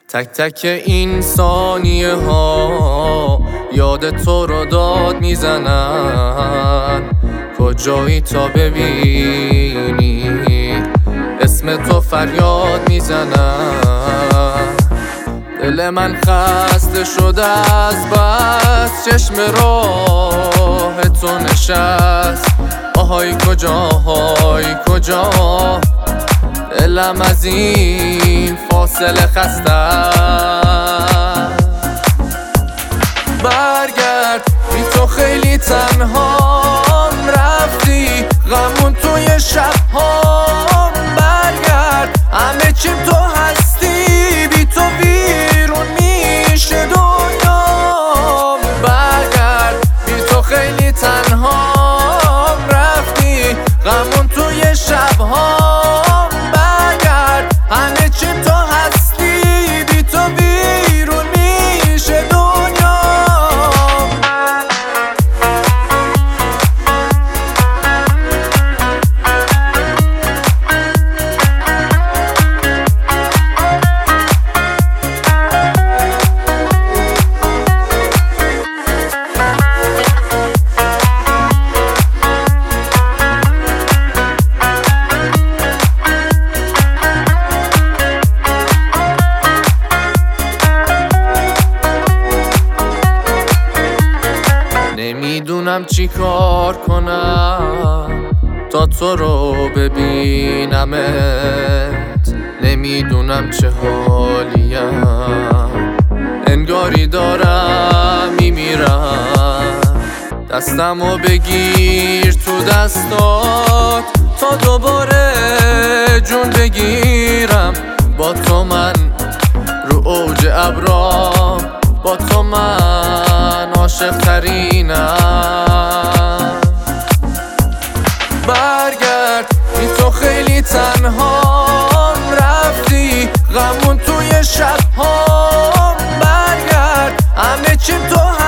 تک تک این ثانیه ها یاد تو رو داد میزنن. کجایی تا ببینی اسم تو فریاد میزنن. دل من خسته شده از بس چشم راه تو نشست. آهای کجا دلم از این فاصله خسته. برگرد بی تو خیلی تنهام رفتی غمون توی شبهام. برگرد همه چیم تو هستی بی تو ویرون میشه دنیام. برگرد بی تو خیلی تنهام رفتی غمون توی شبهام. برگرد همه چیم تو هستی بی تو ویرون میشه دنیام. نمیدونم چی کار کنم تا تو رو ببینمت. نمیدونم چه حالیم انگاری دارم میمیرم. دستمو بگیر تو دستات تا دوباره جون بگیرم. با تو من رو اوج ابرام، با تو من عاشق ترینم. برگرد بی تو خیلی تنهام رفتی غمون توی شبهام. برگرد همه چیم تو